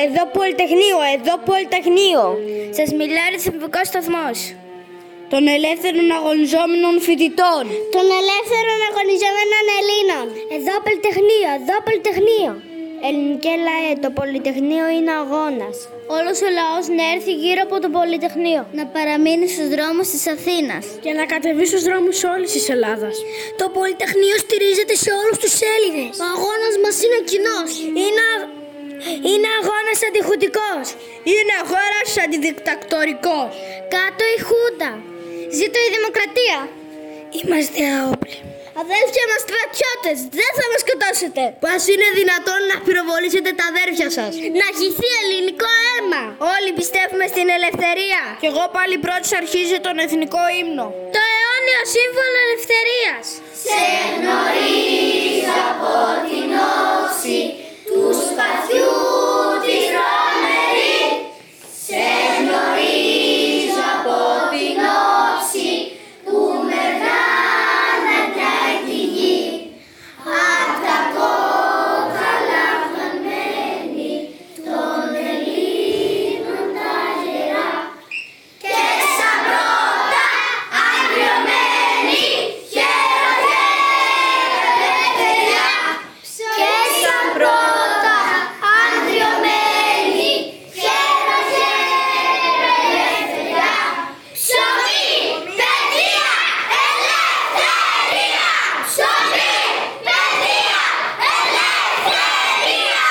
Εδώ Πολυτεχνείο, εδώ Πολυτεχνείο. Σας μιλάει Ρυθμικός Σταθμός. Των ελεύθερων αγωνιζόμενων φοιτητών. Των ελεύθερων αγωνιζόμενων Ελλήνων. Εδώ Πολυτεχνείο, εδώ Πολυτεχνείο. Ελληνικέ λαέ, το Πολυτεχνείο είναι αγώνας. Όλος ο λαός να έρθει γύρω από το Πολυτεχνείο. Να παραμείνει στους δρόμους της Αθήνας. Και να κατεβεί στους δρόμους όλης της Ελλάδας. Το Πολυτεχνείο στηρίζεται σε όλους τους Έλληνες. Ο αγώνας μας είναι κοινός. Είναι αγώνας αντιχουντικός. Είναι αγώνας αντιδικτακτορικός. Κάτω η Χούντα. Ζήτω η δημοκρατία. Είμαστε αόπλοι. Αδέλφια μας στρατιώτες, δεν θα μας σκοτώσετε. Πώς είναι δυνατόν να πυροβολήσετε τα αδέρφια σας? Να χυθεί ελληνικό αίμα. Όλοι πιστεύουμε στην ελευθερία. Κι εγώ πάλι πρώτος αρχίζει τον εθνικό ύμνο. Το αιώνιο σύμβολο ελευθερίας.